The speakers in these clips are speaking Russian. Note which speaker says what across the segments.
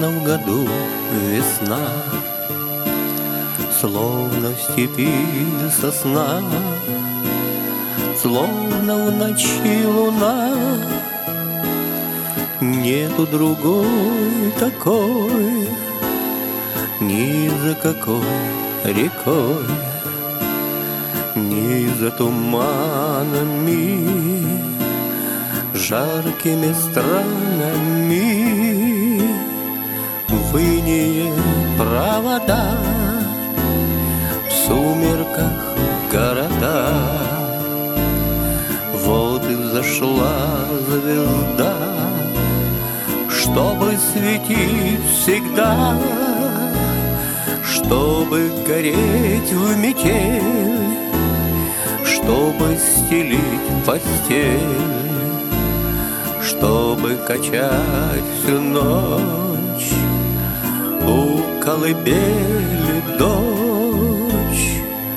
Speaker 1: Словно в году весна, словно в степи сосна, словно в ночи луна. Нету другой такой, ни за какой рекой, ни за туманами, жаркими странами. В инее провода, в сумерках города. Вот и взошла звезда, чтобы светить всегда, чтобы гореть в метель, чтобы стелить постель, чтобы качать всю ночь у колыбели дочь.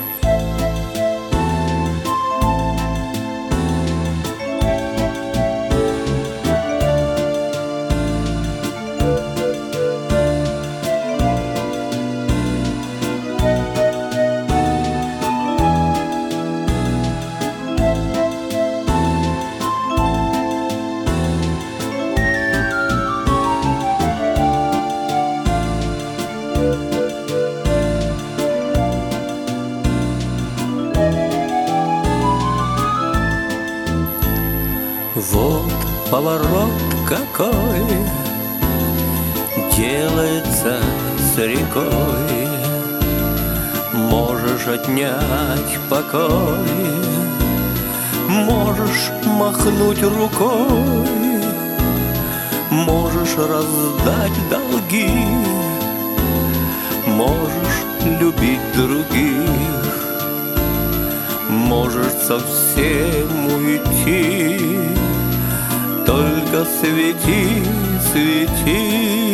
Speaker 1: Вот поворот какой делается с рекой. Можешь отнять покой, можешь махнуть рукой, можешь раздать долги, можешь любить других, можешь совсем уйти. Только свети, свети.